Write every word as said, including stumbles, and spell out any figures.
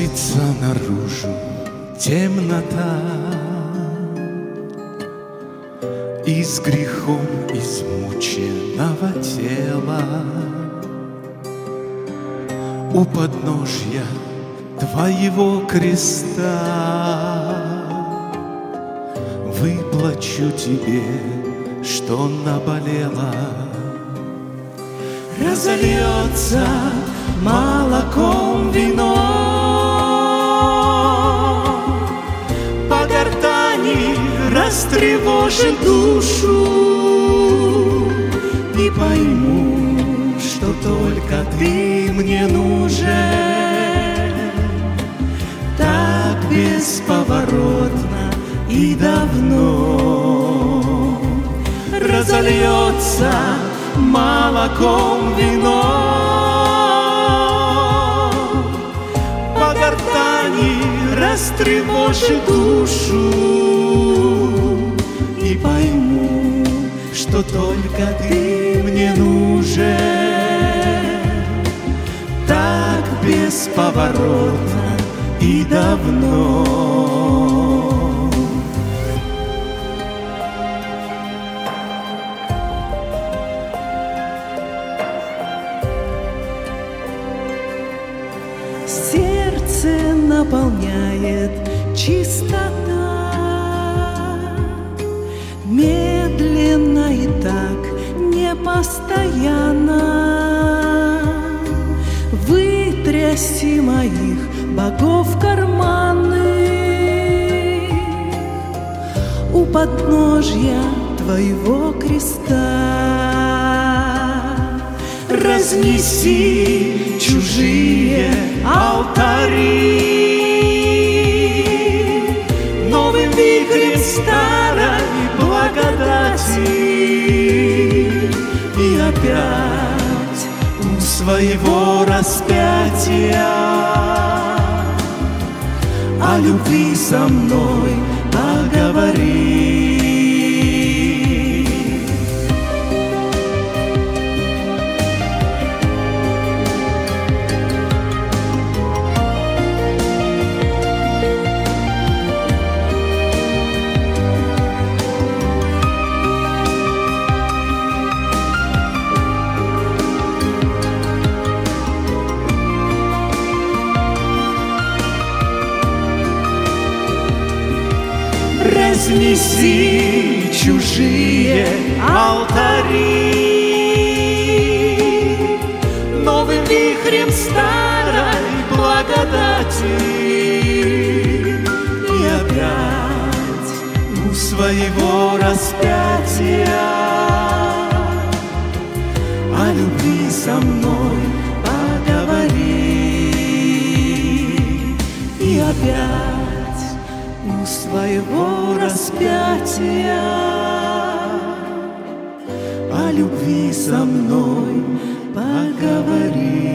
Просится наружу темнота, и с грехом измученного тела у подножья Твоего креста выплачу Тебе, что наболело. Разольется молоком вино, по гортани растревожит душу, и пойму, что только Ты мне нужен, так бесповоротно и давно. Разольется молоком вино, по гортани растревожит душу, и пойму, что только Ты мне нужен, так бесповоротно и давно. Сердце наполняет чистота, медленно и так непостоянно. Вытряси моих богов карманы у подножья Твоего креста. Разнеси чужие алтари новым вихрем старой благодати, и опять у своего распятия о любви со мной поговори. Разнеси чужие алтари новым вихрем старой благодати, и опять у своего распятия о любви со мной поговори, и опять у своего распятия о любви со мной поговори.